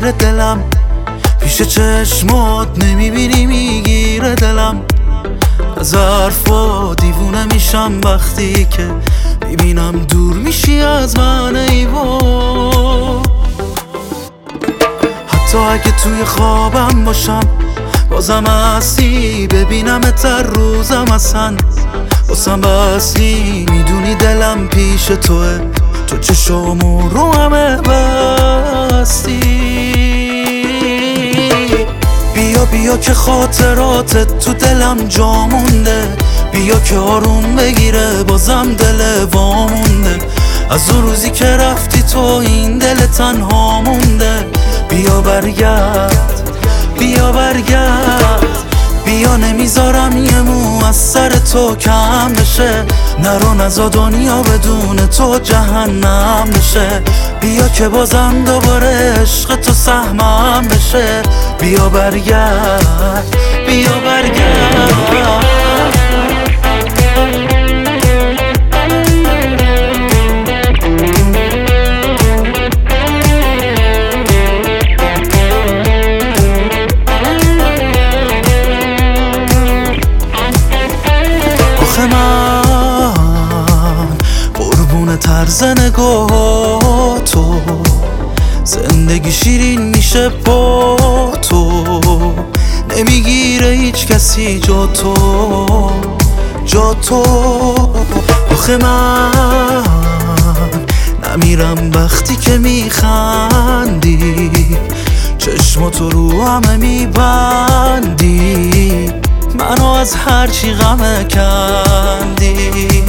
میگیره دلم، پیش چشمات نمیبینی میگیره دلم. از حرفا دیوونه میشم وقتی که میبینم دور میشی از من ای وای. حتی اگه توی خوابم باشم بازم هستی، ببینمت هر روزم اصلا واسم بستی. میدونی دلم پیش توه، تو چشامو رو همه بستی. بیا بیا که خاطراتت تو دلم جا مونده، بیا که آروم بگیره بازم دل وامونده. از اون روزی که رفتی تو این دل تنها مونده. بیا برگرد، بیا برگرد، بیا نمیذارم یه مو از سر تو کم بشه. نرو نزا دنیا بدون تو جهنم بشه. بیا که بازم دوباره عشق تو سهمم بشه. بیا برگرد، بیا برگرد. من قربون طرز نگاه تو، زندگی شیرین میشه با تو. نمیگیره هیچ کسی جا تو، جا تو. آخه من نمیرم وقتی که میخندی، چشماتو رو همه میبندی، منو از هرچی غمه کندی.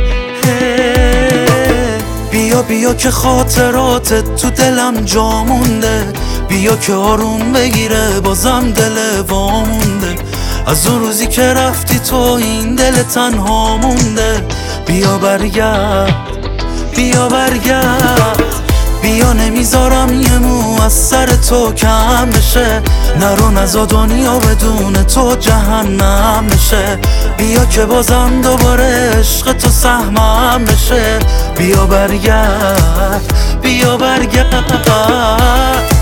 بیا بیا که خاطراتت تو دلم جا مونده، بیا که آروم بگیره بازم دل وامونده. از اون روزی که رفتی تو این دل تنها مونده. بیا برگرد، بیا برگرد، بیا نمیذارم یه مو از سر تو کم بشه. نرو نزا دنیا بدون تو جهنم بشه. بیا که بازم دوباره عشق تو سهمم بشه. بیا برگرد، بیا برگرد.